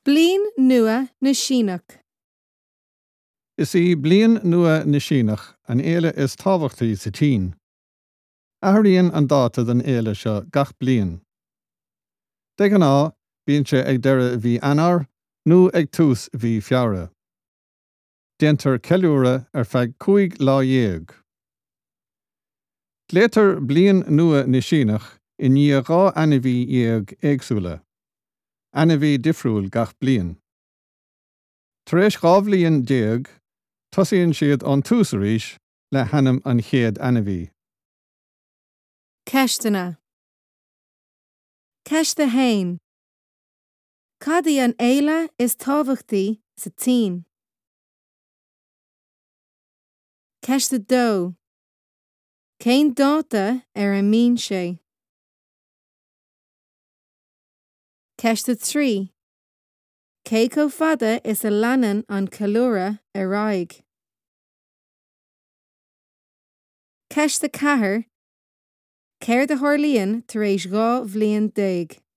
Bliain nua na Síneach. Is í bliain nua na Síneach an éile is tábhachtaí sa tín. Athraíonn an dáta den éile seo gach bliain. De gná, bíonn sé ag deireadh bhí anar nó ag tús bhí feabhra. Déantar ceiliúradh ar feadh 5 lá. Gléitar bliain nua na Síneach i ndiaidh 2 ainmhí dhéag éagsúla. Ainmhí difriúil gach bliain. Tar éis 2 bhliain déag, tosaíonn siad an tús arís le hanam an chéad ainmhí. Ceistena. Ceiste hain. Cadaí an éile is tábhachtaí sa tín. Ceiste 2. Cén dáta ar a mbíonn sé. Ceiste 3. Cé chomh fada is a leanann an ceiliúradh ar aghaidh. Ceiste 4. Céir de Thorlaíonn tar éis 2 bhliain déag.